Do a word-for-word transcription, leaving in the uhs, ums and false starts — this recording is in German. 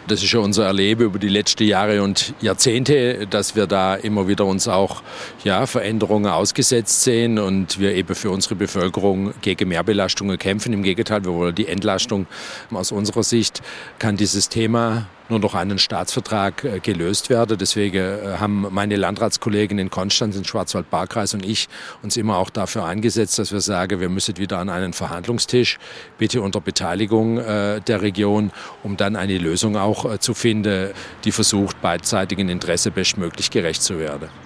Das ist ja unser Erleben über die letzten Jahre und Jahrzehnte, dass wir da immer wieder uns auch ja, Veränderungen ausgesetzt sehen und wir eben für unsere Bevölkerung gegen Mehrbelastungen kämpfen. Im Gegenteil, wir wollen die Entlastung. Aus unserer Sicht kann dieses Thema nur durch einen Staatsvertrag gelöst werden. Deswegen haben meine Landratskollegen in Konstanz, im Schwarzwald-Baar-Kreis und ich uns immer auch dafür eingesetzt, dass wir sagen, wir müssen wieder an einen Verhandlungstisch, bitte unter Beteiligung der Region, um dann eine Lösung auch zu finden, die versucht, beidseitigen Interesse bestmöglich gerecht zu werden.